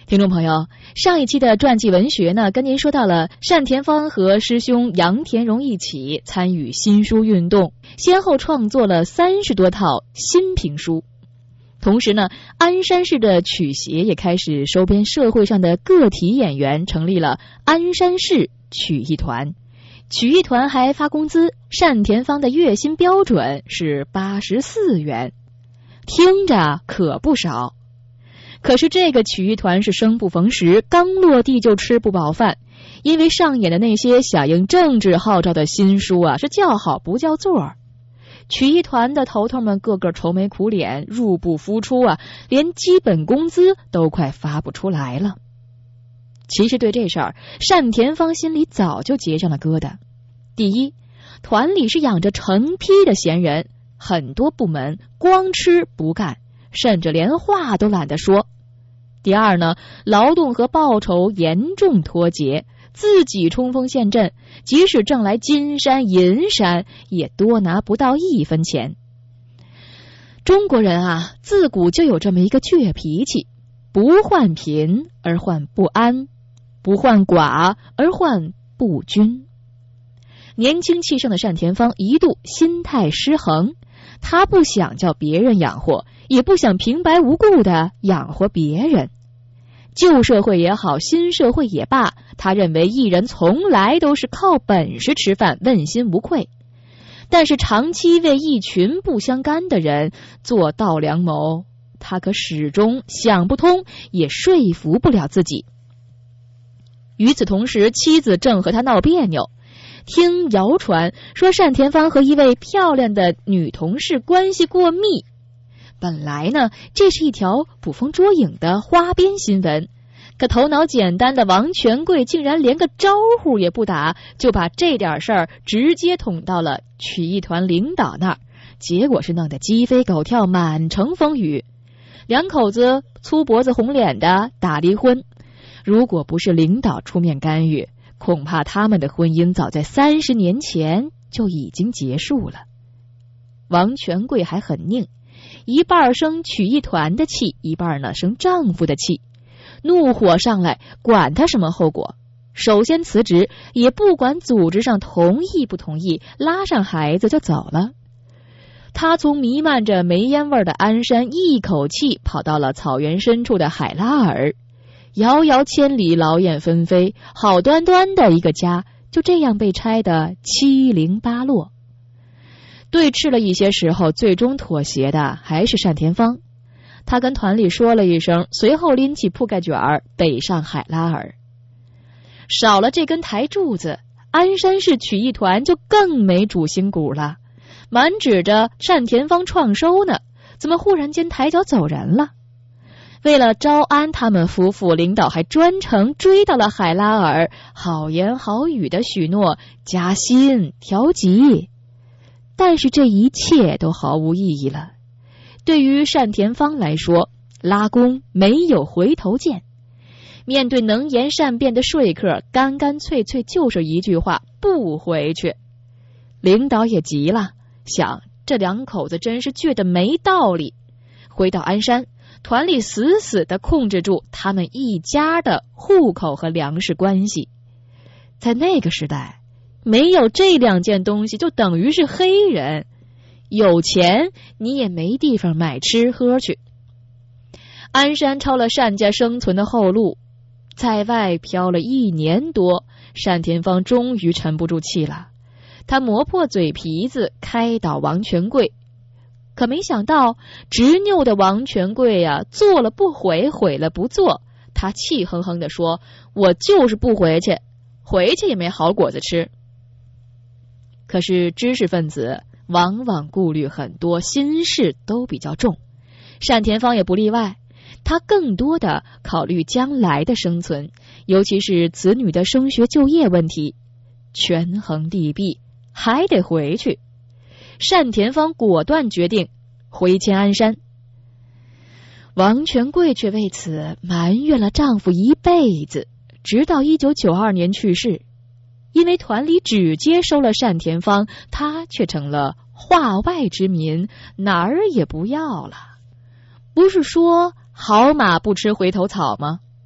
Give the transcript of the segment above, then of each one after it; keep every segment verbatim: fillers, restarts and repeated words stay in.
听众朋友，上一期的传记文学呢，跟您说到了单田芳和师兄杨田荣一起参与新书运动，先后创作了三十多套新评书。同时呢，鞍山市的曲协也开始收编社会上的个体演员，成立了鞍山市曲艺团。曲艺团还发工资，单田芳的月薪标准是八十四元，听着可不少。可是这个曲艺团是生不逢时，刚落地就吃不饱饭，因为上演的那些响应政治号召的新书啊，是叫好不叫座。曲艺团的头头们个个愁眉苦脸，入不敷出啊，连基本工资都快发不出来了。其实对这事儿，单田芳心里早就结上了疙瘩。第一，团里是养着成批的闲人，很多部门光吃不干，甚至连话都懒得说。第二呢，劳动和报酬严重脱节，自己冲锋陷阵，即使挣来金山银山，也多拿不到一分钱。中国人啊，自古就有这么一个倔脾气，不患贫而患不安，不患寡而患不均。年轻气盛的单田芳一度心态失衡，他不想叫别人养活，也不想平白无故的养活别人。旧社会也好，新社会也罢，他认为艺人从来都是靠本事吃饭，问心无愧。但是长期为一群不相干的人做稻粱谋，他可始终想不通，也说服不了自己。与此同时，妻子正和他闹别扭，听谣传说单田芳和一位漂亮的女同事关系过密。本来呢，这是一条捕风捉影的花边新闻，可头脑简单的王权贵竟然连个招呼也不打，就把这点事儿直接捅到了曲艺团领导那儿，结果是弄得鸡飞狗跳，满城风雨。两口子粗脖子红脸的打离婚，如果不是领导出面干预，恐怕他们的婚姻早在三十年前就已经结束了。王权贵还很拧，一半生曲艺团的气，一半呢生丈夫的气，怒火上来，管他什么后果，首先辞职，也不管组织上同意不同意，拉上孩子就走了。他从弥漫着煤烟味的鞍山一口气跑到了草原深处的海拉尔，遥遥千里，劳燕分飞，好端端的一个家就这样被拆得七零八落。对峙了一些时候，最终妥协的还是单田芳。他跟团里说了一声，随后拎起铺盖卷儿北上海拉尔。少了这根台柱子，鞍山市曲艺团就更没主心骨了，满指着单田芳创收呢，怎么忽然间抬脚走人了？为了招安他们夫妇，领导还专程追到了海拉尔，好言好语的许诺加薪调级。但是这一切都毫无意义了。对于单田芳来说，拉弓没有回头箭。面对能言善辩的说客，干干脆脆就是一句话：不回去。领导也急了，想这两口子真是倔得没道理。回到鞍山，团里死死地控制住他们一家的户口和粮食关系。在那个时代，没有这两件东西就等于是黑人，有钱你也没地方买吃喝去。鞍山抄了单家生存的后路，在外漂了一年多，单田芳终于沉不住气了，他磨破嘴皮子开导王权贵。可没想到执拗的王权贵啊，做了不回，毁了不做。他气哼哼地说：我就是不回去，回去也没好果子吃。可是知识分子往往顾虑很多，心事都比较重，单田芳也不例外。他更多的考虑将来的生存，尤其是子女的升学就业问题。权衡利弊，还得回去。单田芳果断决定回迁鞍山。王权贵却为此埋怨了丈夫一辈子，直到一九九二年去世。因为团里只接收了单田芳，他却成了化外之民，哪儿也不要了。不是说好马不吃回头草吗？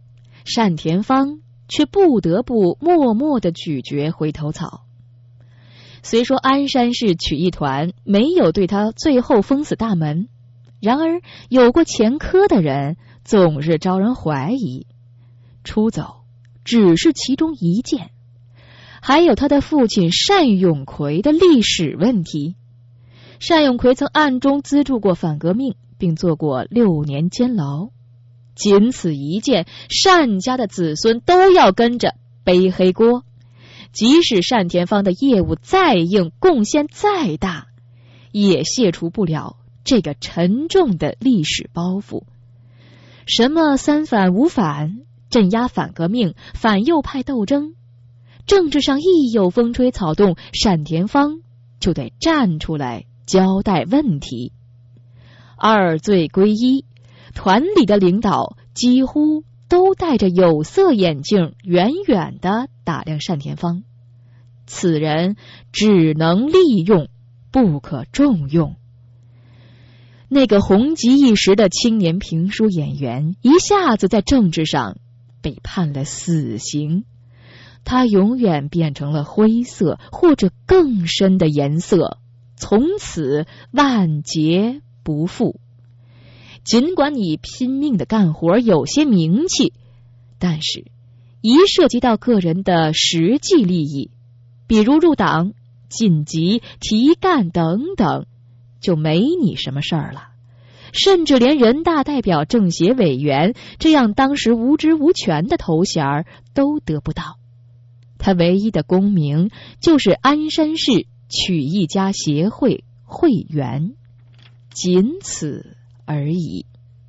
单田芳却不得不默默地咀嚼回头草。虽说鞍山市曲艺团没有对他最后封死大门，然而有过前科的人总是招人怀疑。出走只是其中一件，还有他的父亲单永奎的历史问题。单永奎曾暗中资助过反革命，并做过六年监牢。仅此一件，单家的子孙都要跟着背黑锅。即使单田芳的业务再硬，贡献再大，也卸除不了这个沉重的历史包袱。什么三反五反，镇压反革命，反右派斗争，政治上一有风吹草动，单田芳就得站出来交代问题。二罪归一，团里的领导几乎都戴着有色眼镜，远远地打量单田芳。此人只能利用，不可重用。那个红极一时的青年评书演员，一下子在政治上被判了死刑。他永远变成了灰色或者更深的颜色，从此万劫不复。尽管你拼命的干活，有些名气，但是一涉及到个人的实际利益，比如入党、晋级、提干等等，就没你什么事儿了。甚至连人大代表、政协委员这样当时无职无权的头衔都得不到。他唯一的功名就是鞍山市曲艺家协会会员，仅此而已。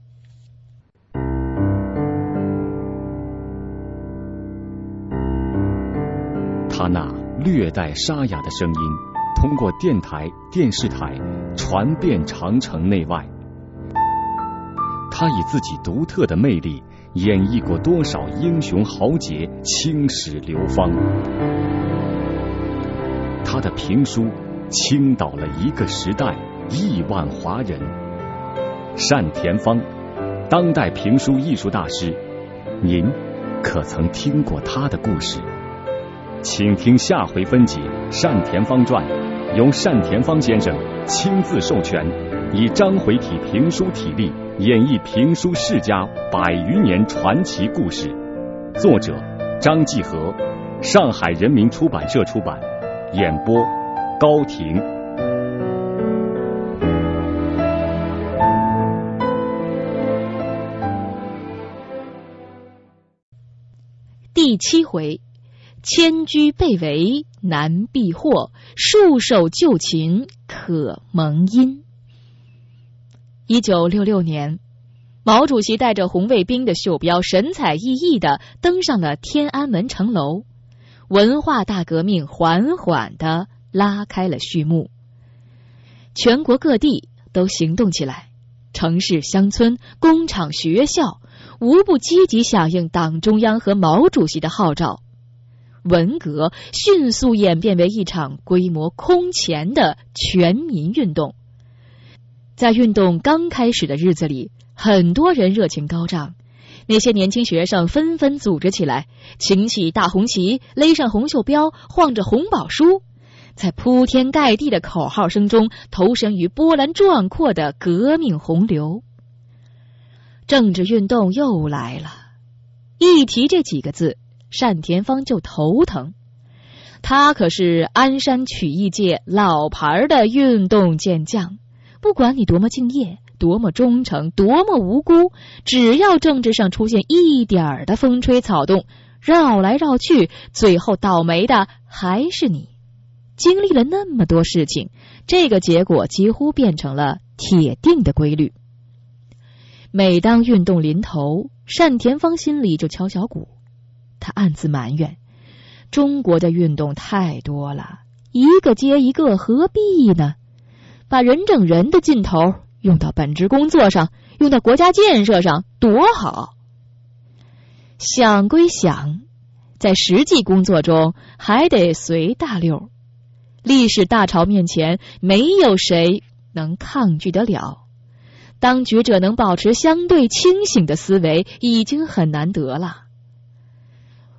他那略带沙哑的声音通过电台、电视台传遍长城内外。他以自己独特的魅力演绎过多少英雄豪杰、青史流芳。他的评书倾倒了一个时代，亿万华人。单田芳，当代评书艺术大师，您可曾听过他的故事？请听下回分解《单田芳传》，由单田芳先生亲自授权，以章回体评书体例演绎评书世家百余年传奇故事。作者张继和，上海人民出版社出版。演播高婷。 第七回，千居被围难避祸，束手就擒可蒙阴。一九六六年，毛主席带着红卫兵的袖标，神采奕奕地登上了天安门城楼。文化大革命缓缓地拉开了序幕，全国各地都行动起来，城市、乡村、工厂、学校无不积极响应党中央和毛主席的号召。文革迅速演变为一场规模空前的全民运动。在运动刚开始的日子里，很多人热情高涨，那些年轻学生纷纷组织起来，擎起大红旗，勒上红袖标，晃着红宝书，在铺天盖地的口号声中投身于波澜壮阔的革命洪流。政治运动又来了，一提这几个字，单田芳就头疼。他可是鞍山曲艺界老牌的运动健将，不管你多么敬业，多么忠诚，多么无辜，只要政治上出现一点的风吹草动，绕来绕去，最后倒霉的还是你。经历了那么多事情，这个结果几乎变成了铁定的规律。每当运动临头，单田芳心里就敲小鼓，他暗自埋怨，中国的运动太多了，一个接一个，何必呢？把人整人的劲头用到本职工作上，用到国家建设上，多好。想归想，在实际工作中还得随大溜。历史大潮面前，没有谁能抗拒得了。当局者能保持相对清醒的思维，已经很难得了。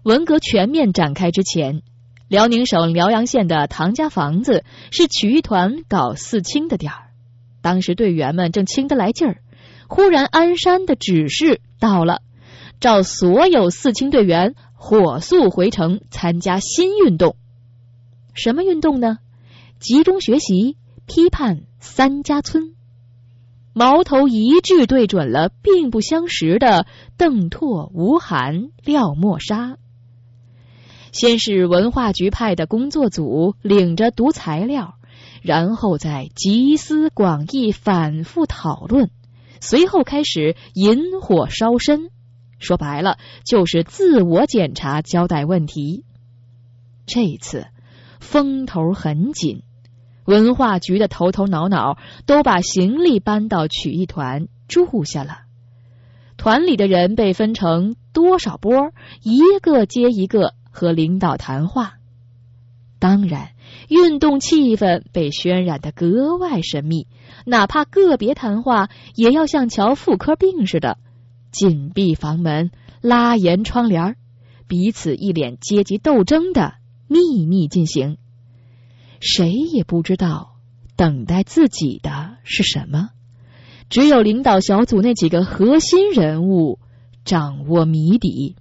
文革全面展开之前，辽宁省辽阳县的唐家房子是曲艺团搞四清的点儿。当时队员们正清得来劲儿，忽然鞍山的指示到了，召所有四清队员火速回城参加新运动。什么运动呢？集中学习批判三家村。矛头一致对准了并不相识的邓拓、吴晗、廖沫沙。先是文化局派的工作组领着读材料，然后再集思广益反复讨论，随后开始引火烧身，说白了就是自我检查交代问题。这次风头很紧，文化局的头头脑脑都把行李搬到曲艺团住下了。团里的人被分成多少波，一个接一个和领导谈话。当然，运动气氛被渲染得格外神秘，哪怕个别谈话也要像瞧妇科病似的，紧闭房门，拉严窗帘，彼此一脸阶级斗争的秘密进行。谁也不知道等待自己的是什么，只有领导小组那几个核心人物掌握谜底。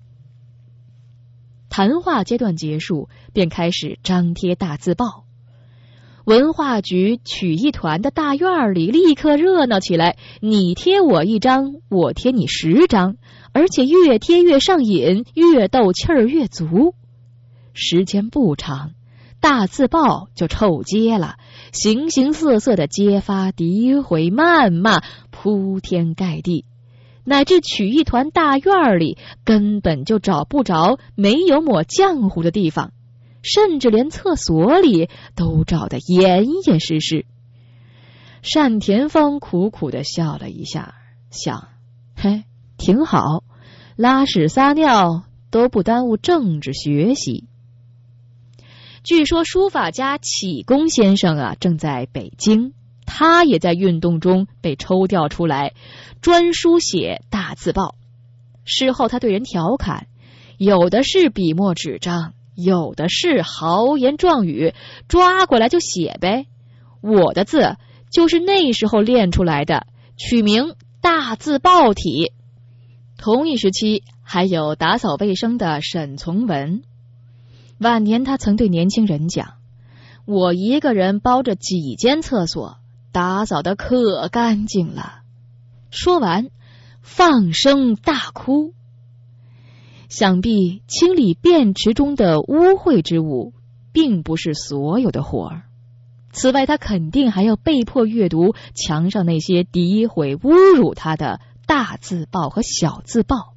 谈话阶段结束，便开始张贴大字报。文化局曲艺团的大院里立刻热闹起来，你贴我一张，我贴你十张，而且越贴越上瘾，越斗气儿越足。时间不长，大字报就臭街了，形形色色的揭发、诋毁、谩骂铺天盖地，乃至曲艺团大院里根本就找不着没有抹浆糊的地方，甚至连厕所里都找得严严实实。单田芳苦苦地笑了一下，想，嘿，挺好，拉屎撒尿都不耽误政治学习。据说书法家启功先生啊，正在北京，他也在运动中被抽调出来，专书写大字报。事后他对人调侃，有的是笔墨纸张，有的是豪言壮语，抓过来就写呗。我的字就是那时候练出来的，取名大字报体。同一时期还有打扫卫生的沈从文。晚年他曾对年轻人讲，我一个人包着几间厕所，打扫得可干净了。说完放声大哭。想必清理便池中的污秽之物并不是所有的活儿，此外他肯定还要被迫阅读墙上那些诋毁侮辱他的大字报和小字报。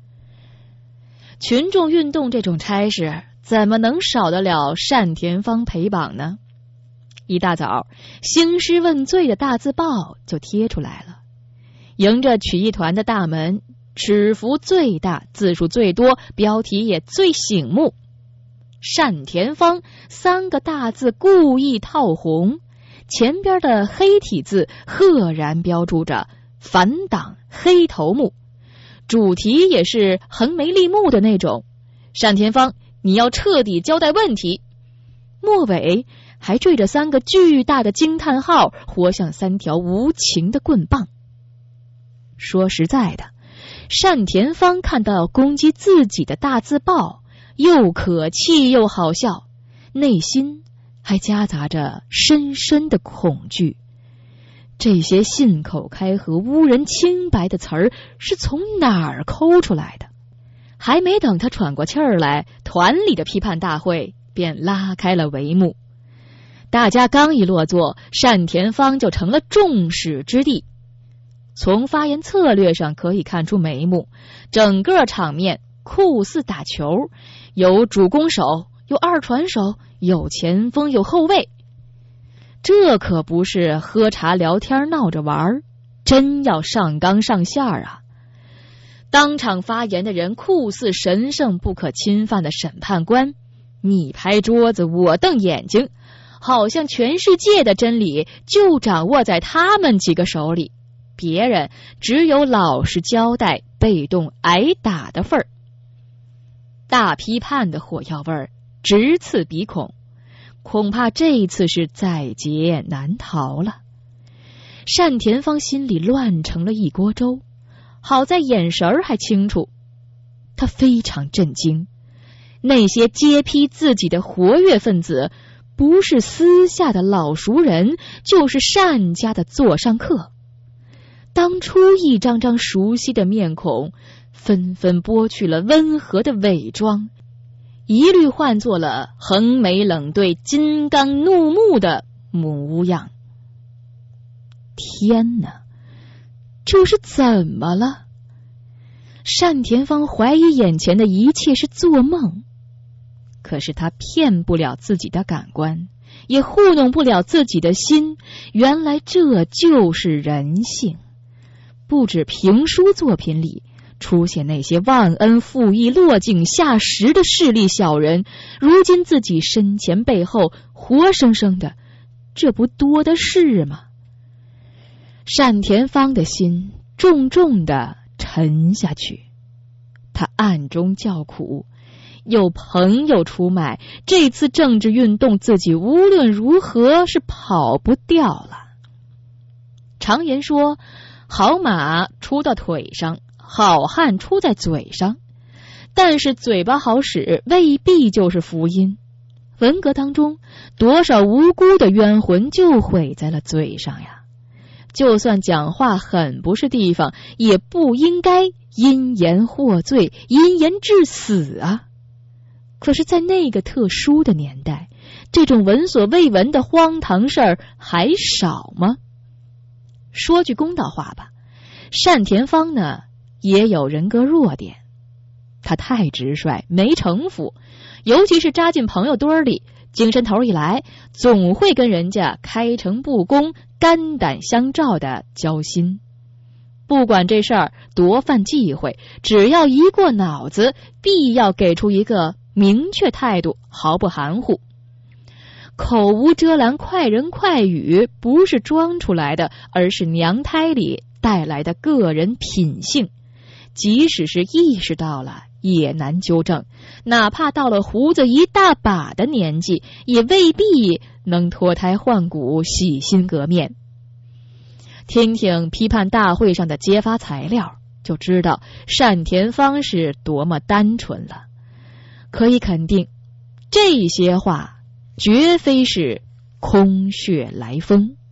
群众运动这种差事怎么能少得了单田芳陪绑呢？一大早，兴师问罪的大字报就贴出来了。迎着曲艺团的大门，尺幅最大，字数最多，标题也最醒目。单田芳三个大字故意套红，前边的黑体字赫然标注着反党黑头目，主题也是横眉立目的那种。单田芳，你要彻底交代问题。末尾还缀着三个巨大的惊叹号，活像三条无情的棍棒。说实在的，单田芳看到攻击自己的大字报，又可气又好笑，内心还夹杂着深深的恐惧。这些信口开河、污人清白的词儿是从哪儿抠出来的？还没等他喘过气儿来，团里的批判大会便拉开了帷幕。大家刚一落座，单田芳就成了众矢之的。从发言策略上可以看出眉目，整个场面酷似打球，有主攻手，有二传手，有前锋，有后卫。这可不是喝茶聊天闹着玩，真要上纲上线啊！当场发言的人酷似神圣不可侵犯的审判官，你拍桌子我瞪眼睛，好像全世界的真理就掌握在他们几个手里，别人只有老实交代，被动挨打的份儿。 大批判的火药味儿直刺鼻孔，恐怕这次是在劫难逃了。单田芳心里乱成了一锅粥，好在眼神儿还清楚。他非常震惊，那些揭批自己的活跃分子，不是私下的老熟人，就是单家的座上客。当初一张张熟悉的面孔，纷纷剥去了温和的伪装，一律换作了横眉冷对、金刚怒目的模样。天哪，这是怎么了？单田芳怀疑眼前的一切是做梦，可是他骗不了自己的感官，也糊弄不了自己的心，原来这就是人性。不止评书作品里出现那些忘恩负义、落井下石的势利小人，如今自己身前背后活生生的，这不多的是吗？单田芳的心重重的沉下去，他暗中叫苦，有朋友出卖，这次政治运动自己无论如何是跑不掉了。常言说，好马出到腿上，好汉出在嘴上，但是嘴巴好使未必就是福音。文革当中，多少无辜的冤魂就毁在了嘴上呀！就算讲话很不是地方，也不应该因言获罪，因言致死啊！可是在那个特殊的年代，这种闻所未闻的荒唐事儿还少吗？说句公道话吧，单田芳呢也有人格弱点，他太直率，没城府，尤其是扎进朋友堆里，精神头一来，总会跟人家开诚布公、肝胆相照的交心。不管这事儿多犯忌讳，只要一过脑子，必要给出一个明确态度，毫不含糊。口无遮拦、快人快语不是装出来的，而是娘胎里带来的个人品性。即使是意识到了，也难纠正，哪怕到了胡子一大把的年纪，也未必能脱胎换骨、洗心革面。听听批判大会上的揭发材料，就知道单田芳是多么单纯了。可以肯定，这些话绝非是空穴来风。